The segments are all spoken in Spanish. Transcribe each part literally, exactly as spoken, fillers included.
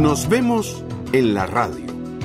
Nos vemos en la radio.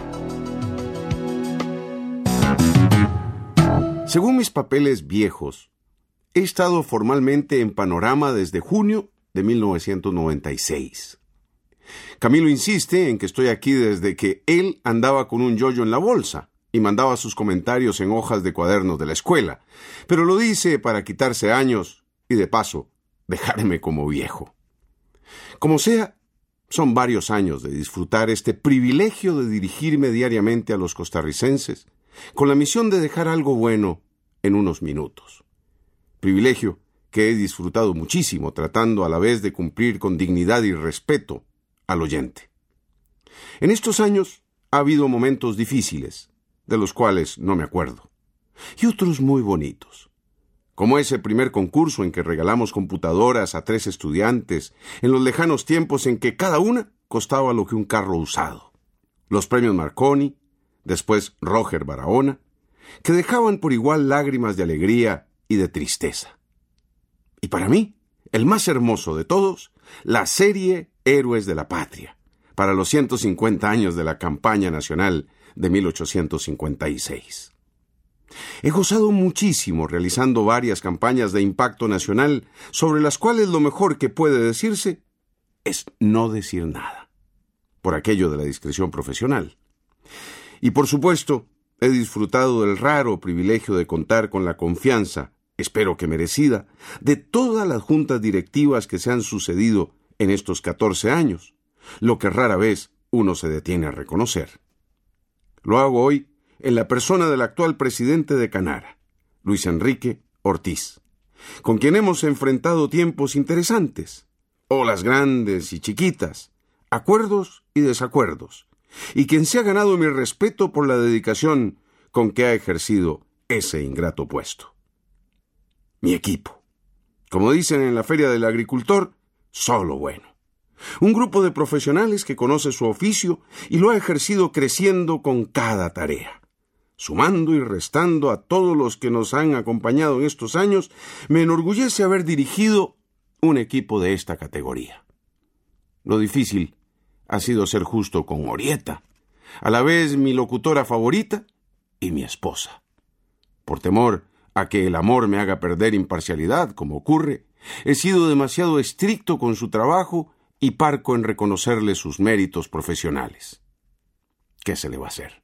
Según mis papeles viejos, he estado formalmente en Panorama desde junio de mil novecientos noventa y seis. Camilo insiste en que estoy aquí desde que él andaba con un yoyo en la bolsa y mandaba sus comentarios en hojas de cuadernos de la escuela, pero lo dice para quitarse años y, de paso, dejarme como viejo. Como sea, son varios años de disfrutar este privilegio de dirigirme diariamente a los costarricenses con la misión de dejar algo bueno en unos minutos. Privilegio que he disfrutado muchísimo, tratando a la vez de cumplir con dignidad y respeto al oyente. En estos años ha habido momentos difíciles, de los cuales no me acuerdo, y otros muy bonitos, como ese primer concurso en que regalamos computadoras a tres estudiantes en los lejanos tiempos en que cada una costaba lo que un carro usado, los premios Marconi, después Roger Barahona, que dejaban por igual lágrimas de alegría y de tristeza. Y para mí, el más hermoso de todos, la serie Héroes de la Patria, para los ciento cincuenta años de la campaña nacional de mil ochocientos cincuenta y seis. He gozado muchísimo realizando varias campañas de impacto nacional sobre las cuales lo mejor que puede decirse es no decir nada, por aquello de la discreción profesional. Y por supuesto, he disfrutado del raro privilegio de contar con la confianza, espero que merecida, de todas las juntas directivas que se han sucedido en estos catorce años, lo que rara vez uno se detiene a reconocer. Lo hago hoy en la persona del actual presidente de Canara, Luis Enrique Ortiz, con quien hemos enfrentado tiempos interesantes, olas grandes y chiquitas, acuerdos y desacuerdos, y quien se ha ganado mi respeto por la dedicación con que ha ejercido ese ingrato puesto. Mi equipo, como dicen en la Feria del Agricultor, solo bueno. Un grupo de profesionales que conoce su oficio y lo ha ejercido creciendo con cada tarea. Sumando y restando a todos los que nos han acompañado en estos años, me enorgullece haber dirigido un equipo de esta categoría. Lo difícil ha sido ser justo con Orieta, a la vez mi locutora favorita y mi esposa. Por temor a que el amor me haga perder imparcialidad, como ocurre, he sido demasiado estricto con su trabajo y parco en reconocerle sus méritos profesionales. ¿Qué se le va a hacer?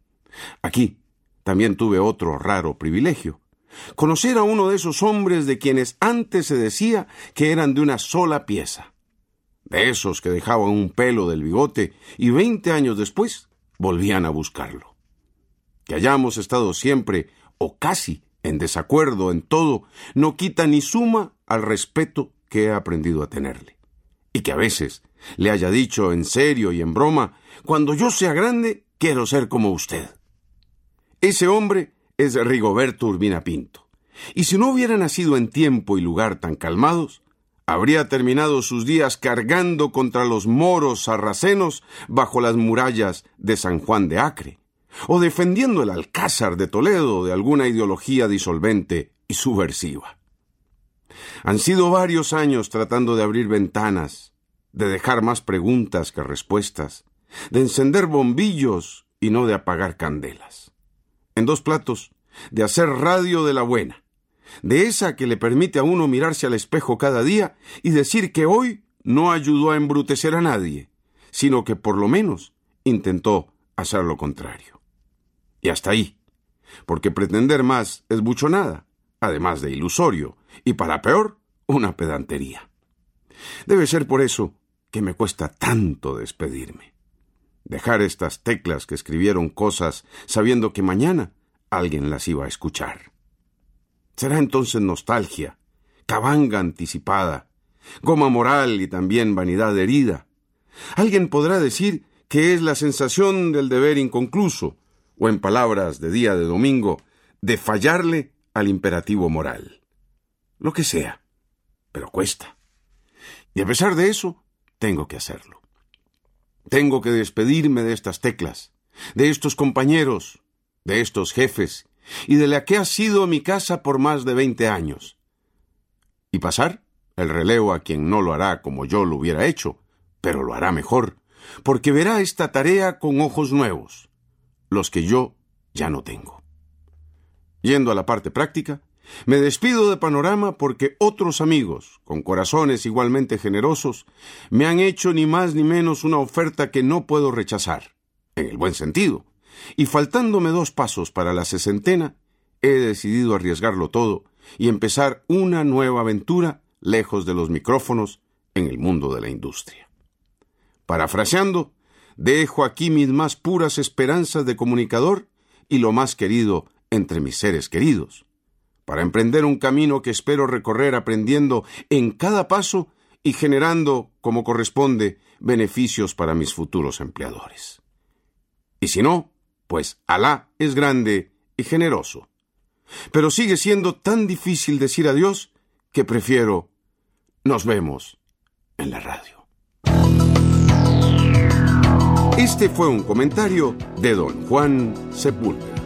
Aquí también tuve otro raro privilegio, conocer a uno de esos hombres de quienes antes se decía que eran de una sola pieza, de esos que dejaban un pelo del bigote y veinte años después volvían a buscarlo. Que hayamos estado siempre, o casi, en desacuerdo en todo, no quita ni suma al respeto que he aprendido a tenerle. Y que a veces le haya dicho en serio y en broma, cuando yo sea grande, quiero ser como usted. Ese hombre es Rigoberto Urbina Pinto, y si no hubiera nacido en tiempo y lugar tan calmados, habría terminado sus días cargando contra los moros sarracenos bajo las murallas de San Juan de Acre, o defendiendo el Alcázar de Toledo de alguna ideología disolvente y subversiva. Han sido varios años tratando de abrir ventanas, de dejar más preguntas que respuestas, de encender bombillos y no de apagar candelas. En dos platos, de hacer radio de la buena, de esa que le permite a uno mirarse al espejo cada día y decir que hoy no ayudó a embrutecer a nadie, sino que por lo menos intentó hacer lo contrario. Y hasta ahí, porque pretender más es buchonada, además de ilusorio, y para peor, una pedantería. Debe ser por eso que me cuesta tanto despedirme. Dejar estas teclas que escribieron cosas sabiendo que mañana alguien las iba a escuchar. Será entonces nostalgia, cabanga anticipada, goma moral y también vanidad herida. Alguien podrá decir que es la sensación del deber inconcluso, o en palabras de día de domingo, de fallarle al imperativo moral. Lo que sea, pero cuesta. Y a pesar de eso, tengo que hacerlo. Tengo que despedirme de estas teclas, de estos compañeros, de estos jefes, y de la que ha sido mi casa por más de veinte años. Y pasar el relevo a quien no lo hará como yo lo hubiera hecho, pero lo hará mejor, porque verá esta tarea con ojos nuevos, los que yo ya no tengo. Yendo a la parte práctica, me despido de Panorama porque otros amigos, con corazones igualmente generosos, me han hecho ni más ni menos una oferta que no puedo rechazar, en el buen sentido, y faltándome dos pasos para la sesentena, he decidido arriesgarlo todo y empezar una nueva aventura lejos de los micrófonos en el mundo de la industria. Parafraseando, dejo aquí mis más puras esperanzas de comunicador y lo más querido entre mis seres queridos, para emprender un camino que espero recorrer aprendiendo en cada paso y generando, como corresponde, beneficios para mis futuros empleadores. Y si no, pues Alá es grande y generoso. Pero sigue siendo tan difícil decir adiós que prefiero nos vemos en la radio. Este fue un comentario de don Juan Sepúlveda.